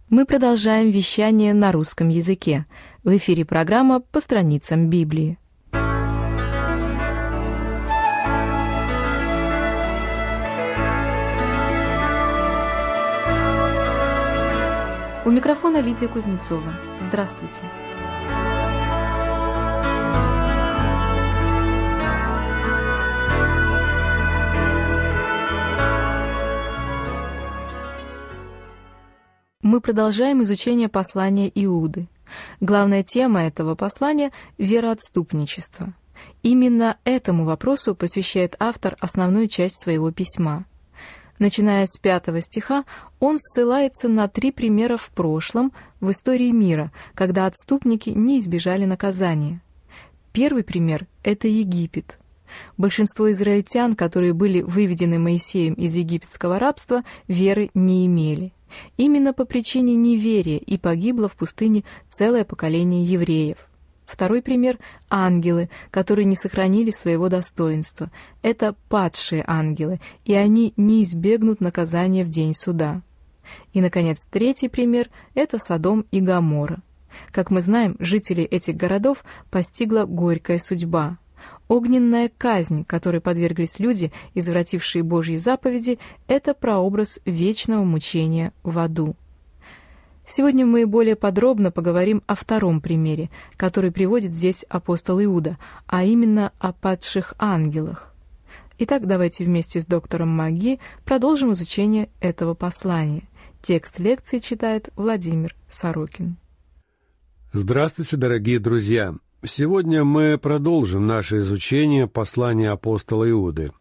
Мы продолжаем вещание на русском языке. В эфире программа «По страницам Библии». У микрофона Лидия Кузнецова. Здравствуйте. Мы продолжаем изучение послания Иуды. Главная тема этого послания – вероотступничество. Именно этому вопросу посвящает автор основную часть своего письма. Начиная с 5 стиха, он ссылается на 3 примера в прошлом, в истории мира, когда отступники не избежали наказания. Первый пример – это Египет. Большинство израильтян, которые были выведены Моисеем из египетского рабства, веры не имели. Именно по причине неверия и погибло в пустыне целое поколение евреев. Второй пример – ангелы, которые не сохранили своего достоинства. Это падшие ангелы, и они не избегнут наказания в день суда. И, наконец, третий пример – это Содом и Гоморра. Как мы знаем, жителей этих городов постигла горькая судьба. Огненная казнь, которой подверглись люди, извратившие Божьи заповеди, это прообраз вечного мучения в аду. Сегодня мы более подробно поговорим о втором примере, который приводит здесь апостол Иуда, а именно о падших ангелах. Итак, давайте вместе с доктором Маги продолжим изучение этого послания. Текст лекции читает Владимир Сорокин. Здравствуйте, дорогие друзья! Сегодня мы продолжим наше изучение послания апостола Иуды.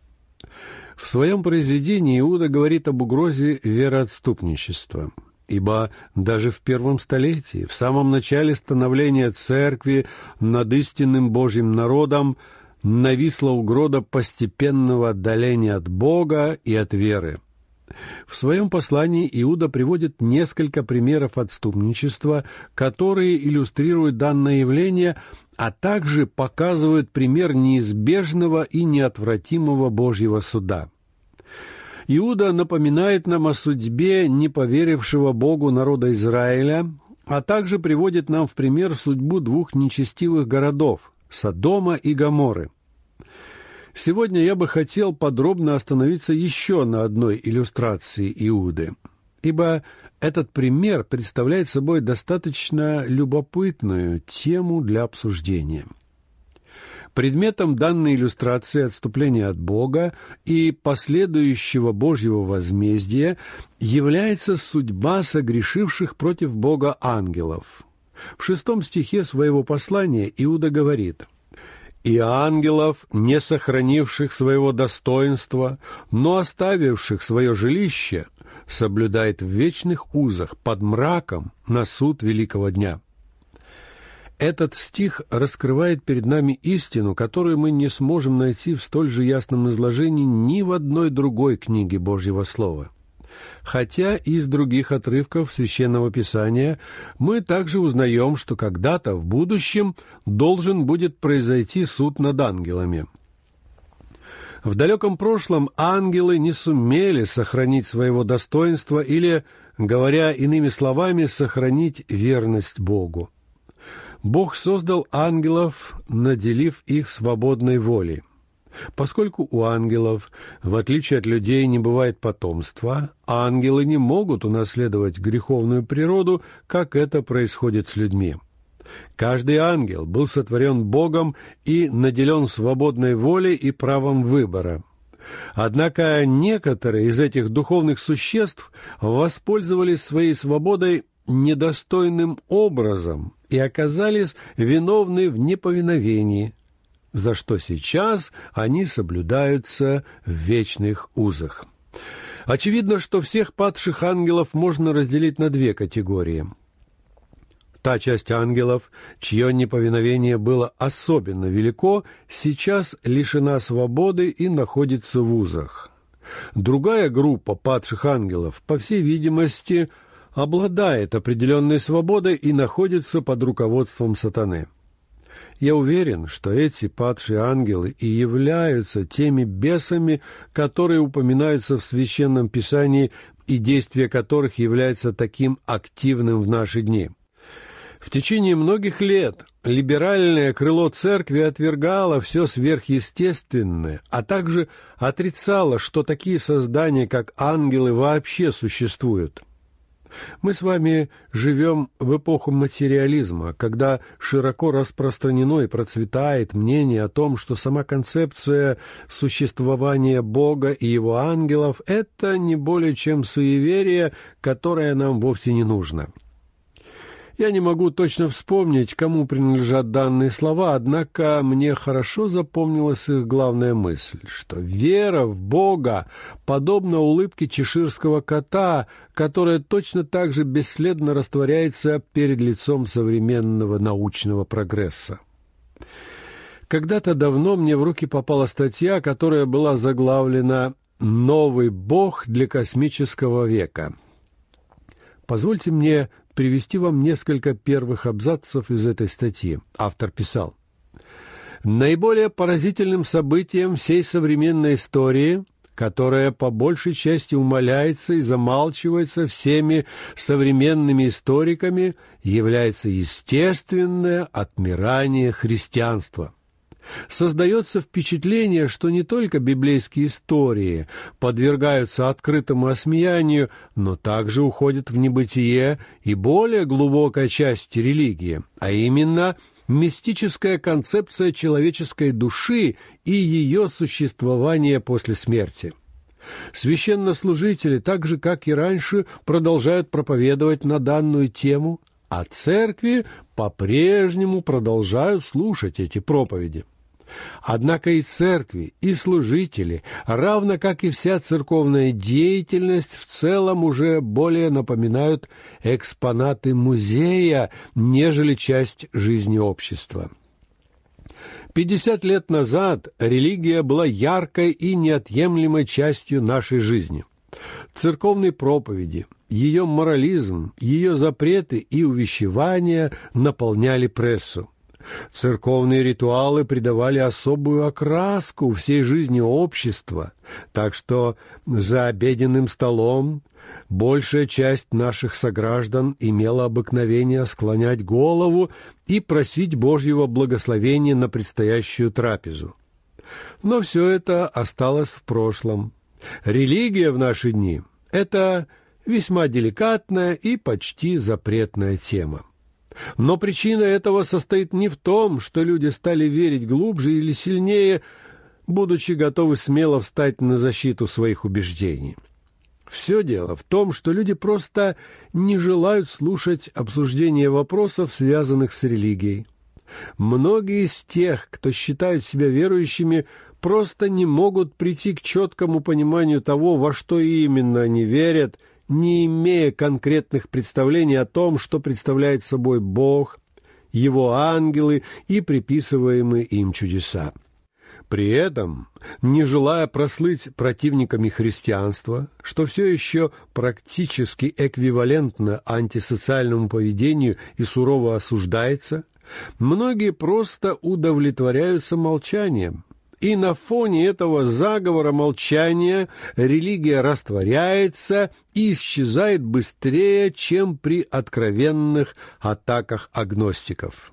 В своем произведении Иуда говорит об угрозе вероотступничества, ибо даже в первом столетии, в самом начале становления церкви над истинным Божьим народом, нависла угроза постепенного отдаления от Бога и от веры. В своем послании Иуда приводит несколько примеров отступничества, которые иллюстрируют данное явление, а также показывают пример неизбежного и неотвратимого Божьего суда. Иуда напоминает нам о судьбе неповерившего Богу народа Израиля, а также приводит нам в пример судьбу 2 нечестивых городов – Содома и Гоморры. Сегодня я бы хотел подробно остановиться еще на одной иллюстрации Иуды, ибо этот пример представляет собой достаточно любопытную тему для обсуждения. Предметом данной иллюстрации отступления от Бога и последующего Божьего возмездия является судьба согрешивших против Бога ангелов. В 6 стихе своего послания Иуда говорит: «И ангелов, не сохранивших своего достоинства, но оставивших свое жилище, соблюдает в вечных узах под мраком на суд великого дня». Этот стих раскрывает перед нами истину, которую мы не сможем найти в столь же ясном изложении ни в одной другой книге Божьего Слова. Хотя из других отрывков Священного Писания мы также узнаем, что когда-то в будущем должен будет произойти суд над ангелами. В далеком прошлом ангелы не сумели сохранить своего достоинства или, говоря иными словами, сохранить верность Богу. Бог создал ангелов, наделив их свободной волей. Поскольку у ангелов, в отличие от людей, не бывает потомства, ангелы не могут унаследовать греховную природу, как это происходит с людьми. Каждый ангел был сотворен Богом и наделен свободной волей и правом выбора. Однако некоторые из этих духовных существ воспользовались своей свободой недостойным образом и оказались виновны в неповиновении, за что сейчас они соблюдаются в вечных узах. Очевидно, что всех падших ангелов можно разделить на 2 категории. Та часть ангелов, чье неповиновение было особенно велико, сейчас лишена свободы и находится в узах. Другая группа падших ангелов, по всей видимости, обладает определенной свободой и находится под руководством сатаны. Я уверен, что эти падшие ангелы и являются теми бесами, которые упоминаются в Священном Писании и действие которых является таким активным в наши дни. В течение многих лет либеральное крыло церкви отвергало все сверхъестественное, а также отрицало, что такие создания, как ангелы, вообще существуют. Мы с вами живем в эпоху материализма, когда широко распространено и процветает мнение о том, что сама концепция существования Бога и Его ангелов – это не более чем суеверие, которое нам вовсе не нужно. Я не могу точно вспомнить, кому принадлежат данные слова, однако мне хорошо запомнилась их главная мысль, что вера в Бога подобна улыбке чеширского кота, которая точно так же бесследно растворяется перед лицом современного научного прогресса. Когда-то давно мне в руки попала статья, которая была заглавлена «Новый Бог для космического века». Позвольте мне привести вам несколько первых абзацев из этой статьи. Автор писал: «Наиболее поразительным событием всей современной истории, которая по большей части умаляется и замалчивается всеми современными историками, является естественное отмирание христианства». Создается впечатление, что не только библейские истории подвергаются открытому осмеянию, но также уходит в небытие и более глубокая часть религии, а именно мистическая концепция человеческой души и ее существования после смерти. Священнослужители, так же, как и раньше, продолжают проповедовать на данную тему, а церкви по-прежнему продолжают слушать эти проповеди. Однако и церкви, и служители, равно как и вся церковная деятельность в целом уже более напоминают экспонаты музея, нежели часть жизни общества. 50 лет назад религия была яркой и неотъемлемой частью нашей жизни. Церковные проповеди, ее морализм, ее запреты и увещевания наполняли прессу. Церковные ритуалы придавали особую окраску всей жизни общества, так что за обеденным столом большая часть наших сограждан имела обыкновение склонять голову и просить Божьего благословения на предстоящую трапезу. Но все это осталось в прошлом. Религия в наши дни – это весьма деликатная и почти запретная тема. Но причина этого состоит не в том, что люди стали верить глубже или сильнее, будучи готовы смело встать на защиту своих убеждений. Все дело в том, что люди просто не желают слушать обсуждение вопросов, связанных с религией. Многие из тех, кто считают себя верующими, просто не могут прийти к четкому пониманию того, во что именно они верят, не имея конкретных представлений о том, что представляет собой Бог, Его ангелы и приписываемые им чудеса. При этом, не желая прослыть противниками христианства, что все еще практически эквивалентно антисоциальному поведению и сурово осуждается, многие просто удовлетворяются молчанием. И на фоне этого заговора молчания религия растворяется и исчезает быстрее, чем при откровенных атаках агностиков.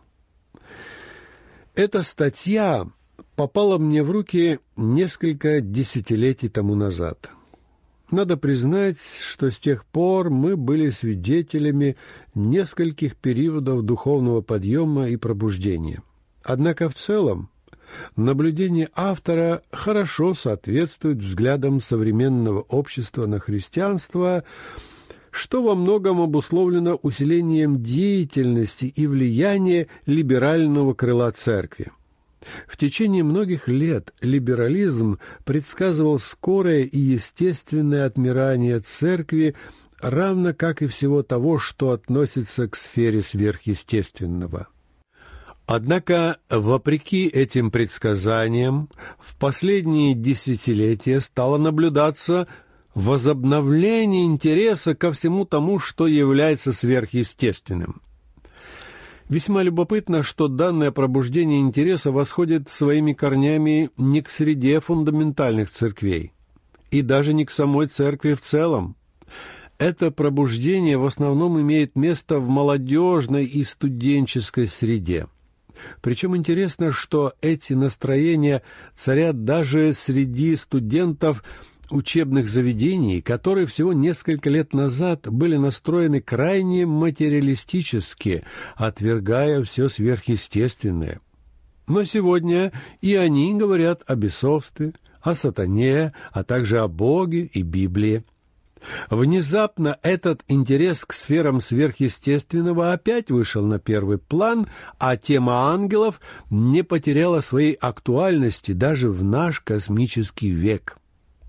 Эта статья попала мне в руки несколько десятилетий тому назад. Надо признать, что с тех пор мы были свидетелями нескольких периодов духовного подъема и пробуждения. Однако в целом наблюдение автора хорошо соответствует взглядам современного общества на христианство, что во многом обусловлено усилением деятельности и влияния либерального крыла церкви. В течение многих лет либерализм предсказывал скорое и естественное отмирание церкви, равно как и всего того, что относится к сфере сверхъестественного. Однако, вопреки этим предсказаниям, в последние десятилетия стало наблюдаться возобновление интереса ко всему тому, что является сверхъестественным. Весьма любопытно, что данное пробуждение интереса восходит своими корнями не к среде фундаментальных церквей, и даже не к самой церкви в целом, Это пробуждение в основном имеет место в молодежной и студенческой среде. Причем интересно, что эти настроения царят даже среди студентов учебных заведений, которые всего несколько лет назад были настроены крайне материалистически, отвергая все сверхъестественное. Но сегодня и они говорят о бесовстве, о сатане, а также о Боге и Библии. Внезапно этот интерес к сферам сверхъестественного опять вышел на первый план, а тема ангелов не потеряла своей актуальности даже в наш космический век.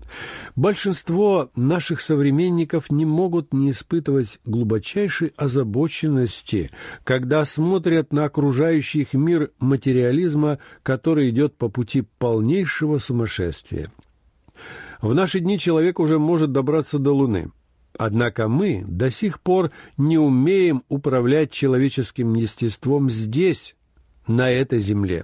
Большинство наших современников не могут не испытывать глубочайшей озабоченности, когда смотрят на окружающий их мир материализма, который идет по пути полнейшего сумасшествия. В наши дни человек уже может добраться до Луны. Однако мы до сих пор не умеем управлять человеческим естеством здесь, на этой земле.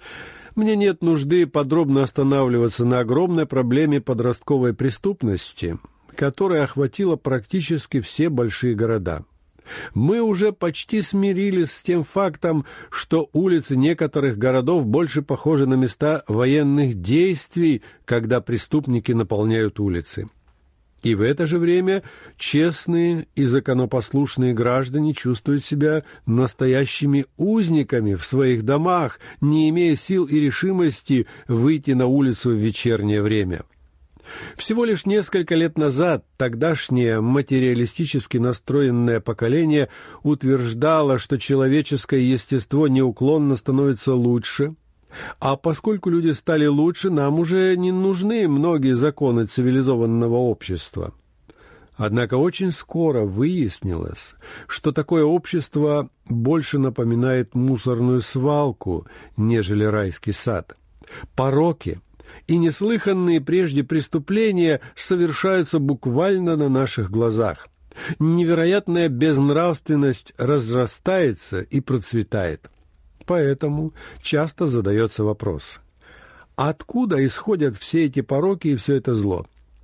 Мне нет нужды подробно останавливаться на огромной проблеме подростковой преступности, которая охватила практически все большие города. Мы уже почти смирились с тем фактом, что улицы некоторых городов больше похожи на места военных действий, когда преступники наполняют улицы. И в это же время честные и законопослушные граждане чувствуют себя настоящими узниками в своих домах, не имея сил и решимости выйти на улицу в вечернее время. Всего лишь несколько лет назад тогдашнее материалистически настроенное поколение утверждало, что человеческое естество неуклонно становится лучше, а поскольку люди стали лучше, нам уже не нужны многие законы цивилизованного общества. Однако очень скоро выяснилось, что такое общество больше напоминает мусорную свалку, нежели райский сад. Пороки и неслыханные прежде преступления совершаются буквально на наших глазах. Невероятная безнравственность разрастается и процветает. Поэтому часто задается вопрос: откуда исходят все эти пороки и все это зло?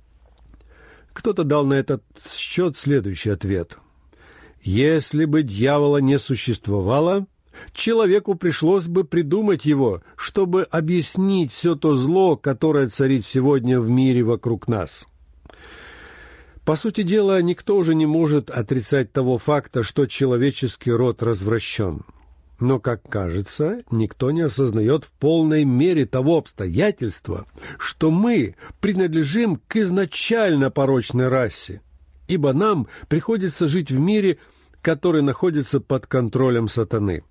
Кто-то дал на этот счет следующий ответ: если бы дьявола не существовало, человеку пришлось бы придумать его, чтобы объяснить все то зло, которое царит сегодня в мире вокруг нас. По сути дела, никто уже не может отрицать того факта, что человеческий род развращен. Но, как кажется, никто не осознает в полной мере того обстоятельства, что мы принадлежим к изначально порочной расе, ибо нам приходится жить в мире, который находится под контролем сатаны.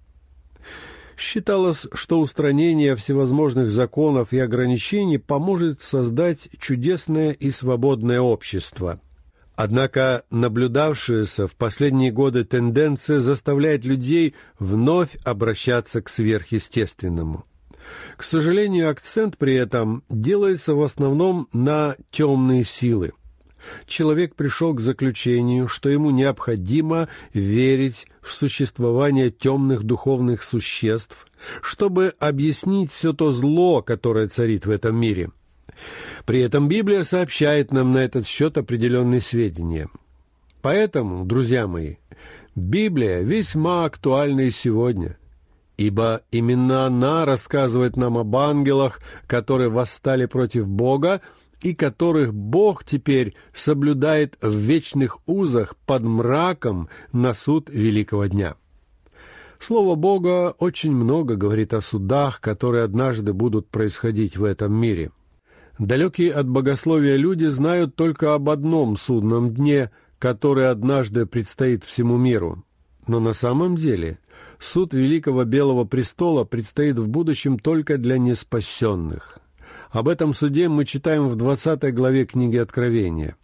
Считалось, что устранение всевозможных законов и ограничений поможет создать чудесное и свободное общество. Однако наблюдавшаяся в последние годы тенденция заставляет людей вновь обращаться к сверхъестественному. К сожалению, акцент при этом делается в основном на темные силы. Человек пришел к заключению, что ему необходимо верить в существование темных духовных существ, чтобы объяснить все то зло, которое царит в этом мире. При этом Библия сообщает нам на этот счет определенные сведения. Поэтому, друзья мои, Библия весьма актуальна и сегодня, ибо именно она рассказывает нам об ангелах, которые восстали против Бога, и которых Бог теперь соблюдает в вечных узах под мраком на суд великого дня. Слово Бога очень много говорит о судах, которые однажды будут происходить в этом мире. Далекие от богословия люди знают только об одном судном дне, который однажды предстоит всему миру. Но на самом деле суд Великого Белого Престола предстоит в будущем только для неспасенных. Об этом суде мы читаем в 20 главе книги Откровения.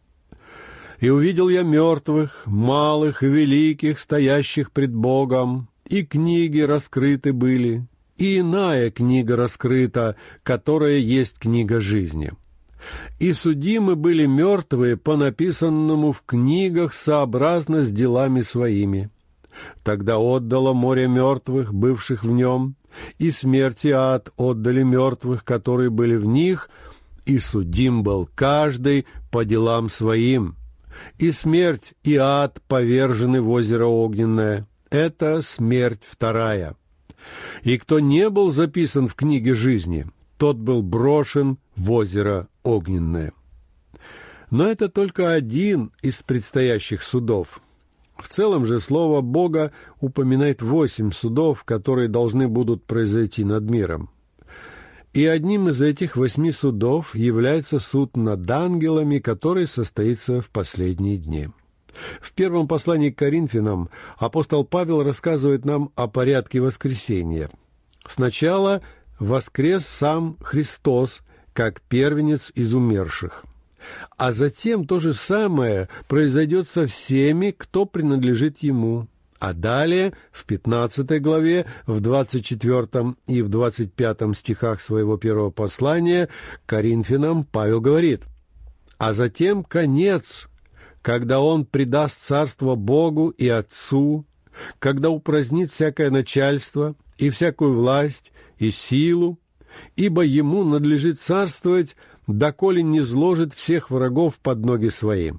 «И увидел я мертвых, малых и великих, стоящих пред Богом, и книги раскрыты были, и иная книга раскрыта, которая есть книга жизни. И судимы были мертвые по написанному в книгах сообразно с делами своими. Тогда отдало море мертвых, бывших в нем, и смерть и ад отдали мертвых, которые были в них, и судим был каждый по делам своим. и смерть, и ад повержены в озеро огненное. Это смерть вторая. И кто не был записан в книге жизни, тот был брошен в озеро огненное. Но это только один из предстоящих судов. В целом же слово Бога упоминает 8 судов, которые должны будут произойти над миром. И одним из этих 8 судов является суд над ангелами, который состоится в последние дни. В первом послании к Коринфянам апостол Павел рассказывает нам о порядке воскресения. Сначала воскрес сам Христос, как первенец из умерших. А затем то же самое произойдет со всеми, кто принадлежит Ему. А далее, в 15 главе, в 24 и в 25 стихах своего первого послания к Коринфянам Павел говорит: «А затем конец, когда Он предаст царство Богу и Отцу, когда упразднит всякое начальство и всякую власть и силу, ибо Ему надлежит царствовать, доколе не зложит всех врагов под ноги Свои».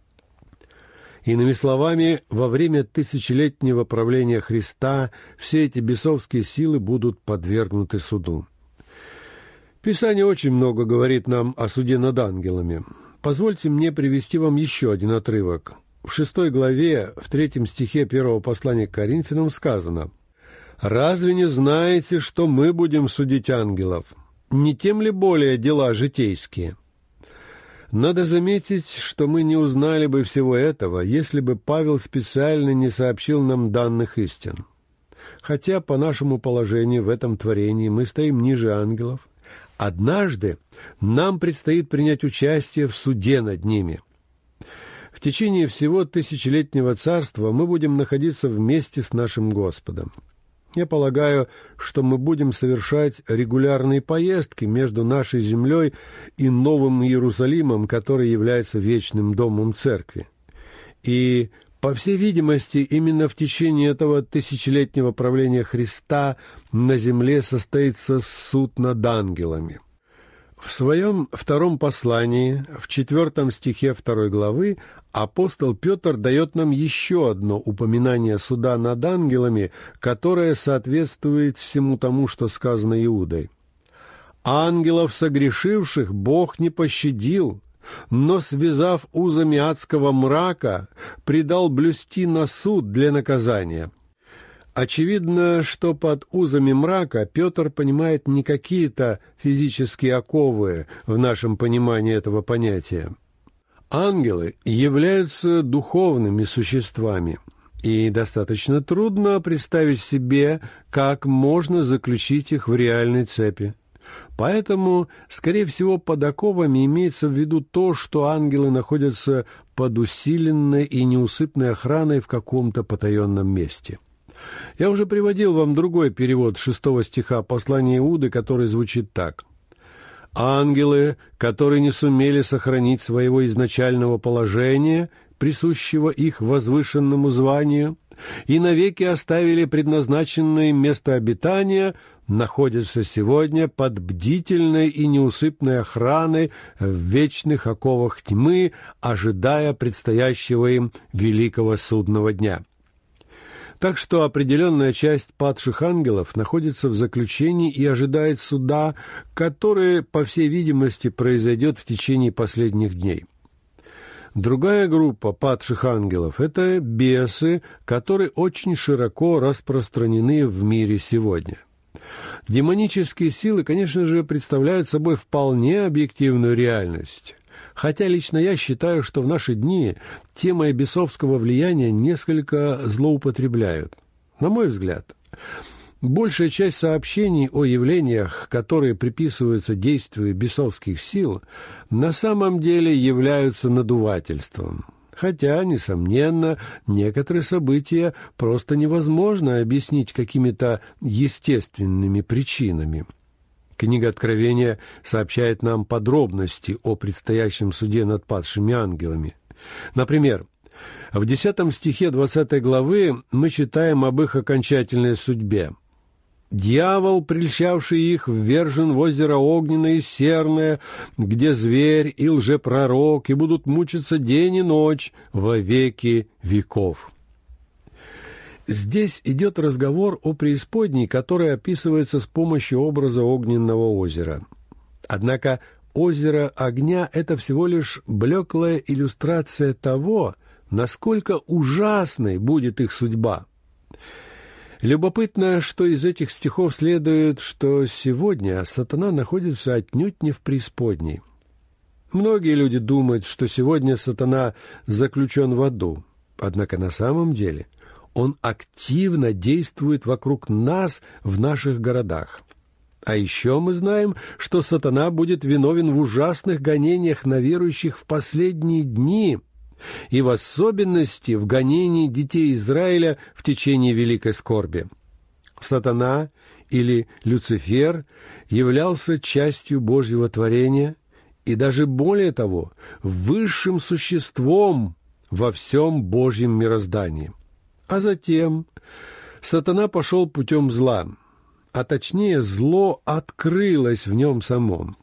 Иными словами, во время тысячелетнего правления Христа все эти бесовские силы будут подвергнуты суду. Писание очень много говорит нам о суде над ангелами. Позвольте мне привести вам еще один отрывок. В 6 главе, в 3 стихе 1 послания к Коринфянам сказано: «Разве не знаете, что мы будем судить ангелов? Не тем ли более дела житейские?» Надо заметить, что мы не узнали бы всего этого, если бы Павел специально не сообщил нам данных истин. Хотя по нашему положению в этом творении мы стоим ниже ангелов, однажды нам предстоит принять участие в суде над ними. В течение всего тысячелетнего царства мы будем находиться вместе с нашим Господом. Я полагаю, что мы будем совершать регулярные поездки между нашей землей и Новым Иерусалимом, который является вечным домом Церкви. И, по всей видимости, именно в течение этого тысячелетнего правления Христа на земле состоится суд над ангелами. В своем втором послании, в 4 стихе 2 главы, апостол Петр дает нам еще одно упоминание суда над ангелами, которое соответствует всему тому, что сказано Иудой. «Ангелов согрешивших Бог не пощадил, но, связав узами адского мрака, предал блюсти на суд для наказания». Очевидно, что под узами мрака Петр понимает не какие-то физические оковы в нашем понимании этого понятия. Ангелы являются духовными существами, и достаточно трудно представить себе, как можно заключить их в реальной цепи. Поэтому, скорее всего, под оковами имеется в виду то, что ангелы находятся под усиленной и неусыпной охраной в каком-то потаенном месте. Я уже приводил вам другой перевод 6 стиха послания Иуды, который звучит так: «Ангелы, которые не сумели сохранить своего изначального положения, присущего их возвышенному званию, и навеки оставили предназначенное им место обитания, находятся сегодня под бдительной и неусыпной охраной в вечных оковах тьмы, ожидая предстоящего им великого судного дня». Так что определенная часть падших ангелов находится в заключении и ожидает суда, который, по всей видимости, произойдет в течение последних дней. Другая группа падших ангелов – это бесы, которые очень широко распространены в мире сегодня. Демонические силы, конечно же, представляют собой вполне объективную реальность. Хотя лично я считаю, что в наши дни темой бесовского влияния несколько злоупотребляют. На мой взгляд, большая часть сообщений о явлениях, которые приписываются действию бесовских сил, на самом деле являются надувательством. Хотя, несомненно, некоторые события просто невозможно объяснить какими-то естественными причинами. Книга Откровения сообщает нам подробности о предстоящем суде над падшими ангелами. Например, в 10 стихе 20 главы мы читаем об их окончательной судьбе. Дьявол, прельщавший их, ввержен в озеро огненное и серное, где зверь и лжепророк, и будут мучиться день и ночь во веки веков». Здесь идет разговор о преисподней, который описывается с помощью образа огненного озера. Однако озеро огня – это всего лишь блеклая иллюстрация того, насколько ужасной будет их судьба. Любопытно, что из этих стихов следует, что сегодня сатана находится отнюдь не в преисподней. Многие люди думают, что сегодня сатана заключен в аду, однако на самом деле он активно действует вокруг нас в наших городах. А еще мы знаем, что сатана будет виновен в ужасных гонениях на верующих в последние дни, и в особенности в гонении детей Израиля в течение великой скорби. Сатана или Люцифер являлся частью Божьего творения и даже более того, высшим существом во всем Божьем мироздании. А затем сатана пошел путем зла, а точнее зло открылось в нем самом.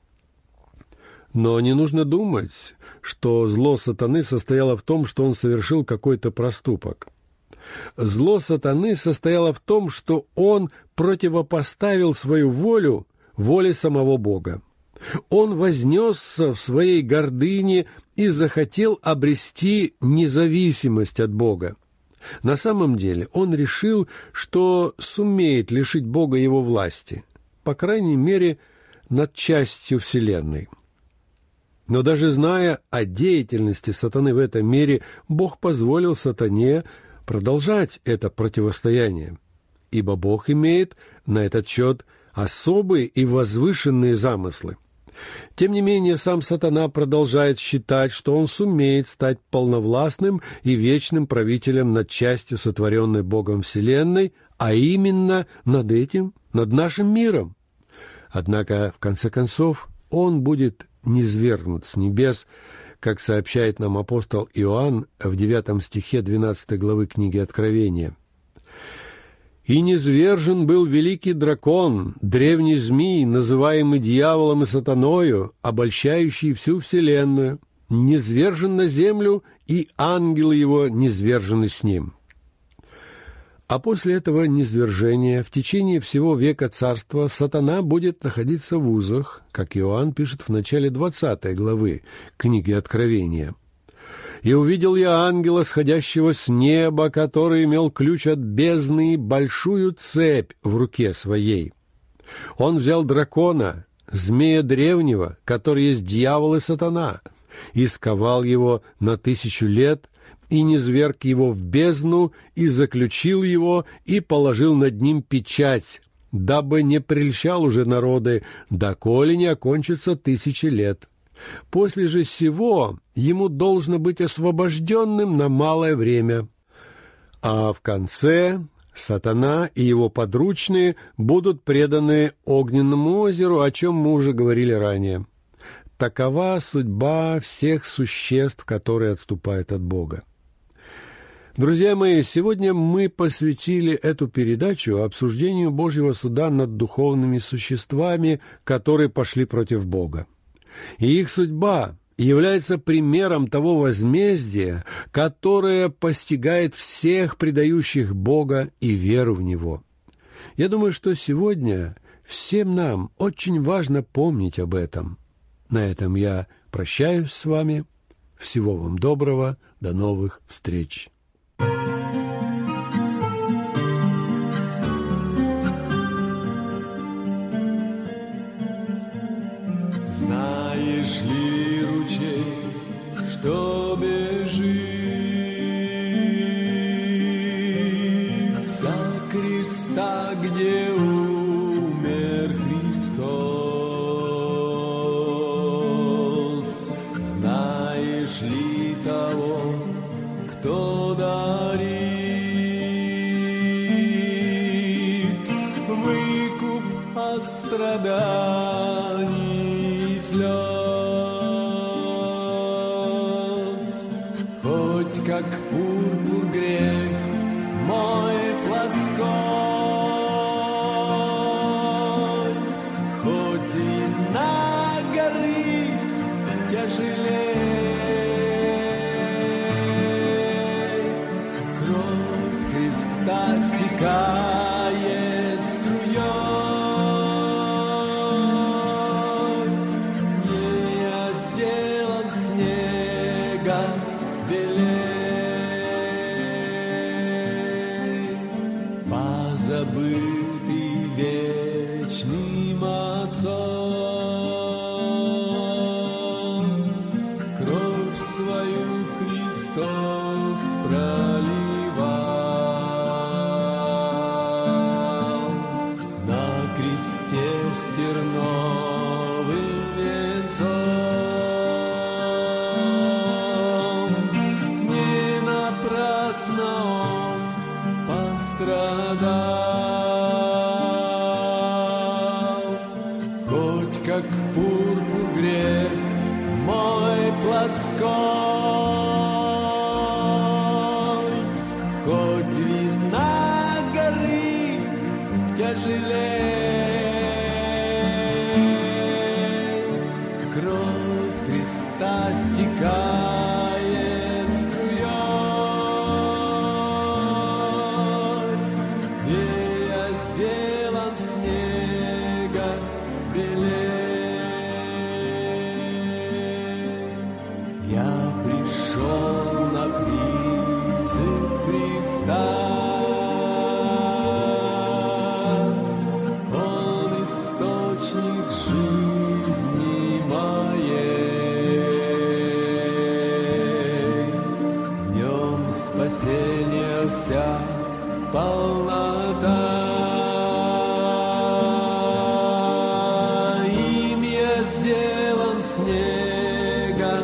Но не нужно думать, что зло сатаны состояло в том, что он совершил какой-то проступок. Зло сатаны состояло в том, что он противопоставил свою волю воле самого Бога. Он вознесся в своей гордыне и захотел обрести независимость от Бога. На самом деле он решил, что сумеет лишить Бога его власти, по крайней мере, над частью Вселенной. Но даже зная о деятельности сатаны в этом мире, Бог позволил сатане продолжать это противостояние, ибо Бог имеет на этот счет особые и возвышенные замыслы. Тем не менее, сам сатана продолжает считать, что он сумеет стать полновластным и вечным правителем над частью сотворенной Богом Вселенной, а именно над этим, над нашим миром. Однако, в конце концов, он будет низвергнут с небес, как сообщает нам апостол Иоанн в 9 стихе 12 главы книги Откровения. «И низвержен был великий дракон, древний змий, называемый дьяволом и сатаною, обольщающий всю вселенную, низвержен на землю, и ангелы его низвержены с ним». А после этого низвержения в течение всего века царства сатана будет находиться в узах, как Иоанн пишет в начале 20 главы книги Откровения. «И увидел я ангела, сходящего с неба, который имел ключ от бездны и большую цепь в руке своей. Он взял дракона, змея древнего, который есть дьявол и сатана, и сковал его на 1000 лет, и низверг его в бездну, и заключил его, и положил над ним печать, дабы не прельщал уже народы, доколе не окончится 1000 лет. После же сего ему должно быть освобожденным на малое время. А в конце сатана и его подручные будут преданы огненному озеру, о чем мы уже говорили ранее. Такова судьба всех существ, которые отступают от Бога. Друзья мои, сегодня мы посвятили эту передачу обсуждению Божьего суда над духовными существами, которые пошли против Бога. И их судьба является примером того возмездия, которое постигает всех предающих Бога и веру в Него. Я думаю, что сегодня всем нам очень важно помнить об этом. На этом я прощаюсь с вами. Всего вам доброго. До новых встреч. Знаешь ли ручей, что бежит за креста, где умер Христос? Знаешь ли того, кто дарит выкуп от страданий, слез? Хоть как пурпур грех мой плотской, тяжелей. Кровь Христа стекает струей. Не я сделан снега белей. Позабытый вечным Отцом, кровь свою Христос проливал. На кресте с терновым венцом не напрасно Он пострадал. Хоть как пурпур грех мой плотской, хоть вина горы тяжелей. Кровь Христа стекает струей. Не я сделан снега белей. Я пришел на призыв Христа. Он источник жизни моей. В нем спасение вся полнота. Им я сделан снега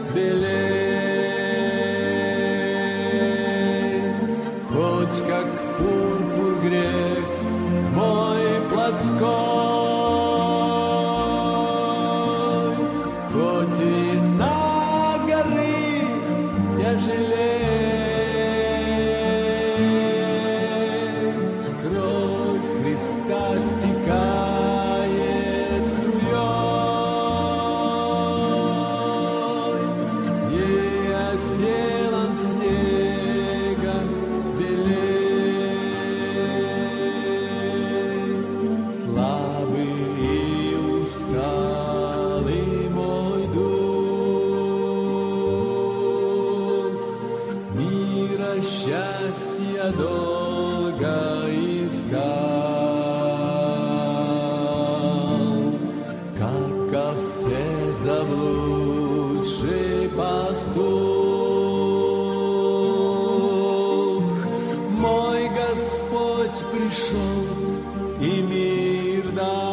белей. Хоть как пурпур грех мой плотской, хоть вина горы тяжелей. Кровь Христа стекает струей. Не я сделан снега белей. Слабый и усталый мой дух, мира счастья долго искал. Как овце заблудший пастух, мой Господь пришел и мир дал.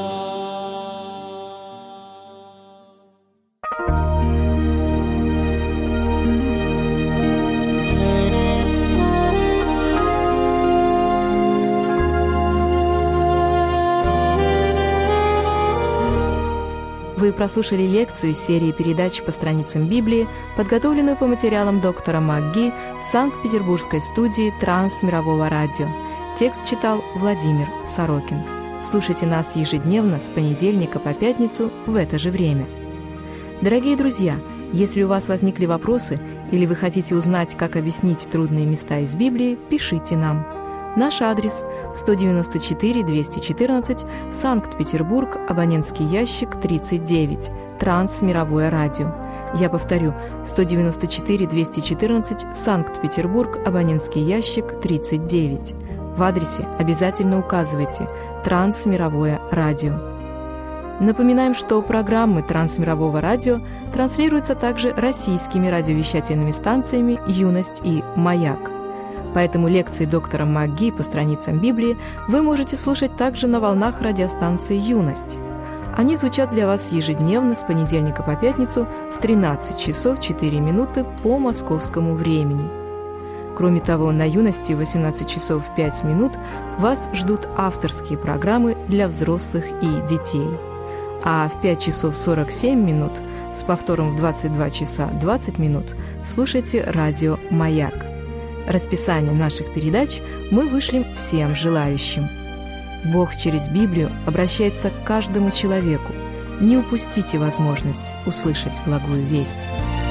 Вы прослушали лекцию из серии передач по страницам Библии, подготовленную по материалам доктора МакГи в Санкт-Петербургской студии Трансмирового радио. Текст читал Владимир Сорокин. Слушайте нас ежедневно с понедельника по пятницу в это же время. Дорогие друзья, если у вас возникли вопросы или вы хотите узнать, как объяснить трудные места из Библии, пишите нам. Наш адрес – 194-214, Санкт-Петербург, абонентский ящик 39, Трансмировое радио. Я повторю, 194-214, Санкт-Петербург, абонентский ящик 39. В адресе обязательно указывайте «Трансмировое радио». Напоминаем, что программы Трансмирового радио транслируются также российскими радиовещательными станциями «Юность» и «Маяк». Поэтому лекции доктора МакГи по страницам Библии вы можете слушать также на волнах радиостанции «Юность». Они звучат для вас ежедневно с понедельника по пятницу в 13 часов 4 минуты по московскому времени. Кроме того, на «Юности» в 18 часов 5 минут вас ждут авторские программы для взрослых и детей. А в 5 часов 47 минут с повтором в 22 часа 20 минут слушайте радио «Маяк». Расписание наших передач мы вышлем всем желающим. Бог через Библию обращается к каждому человеку, Не упустите возможность услышать благую весть.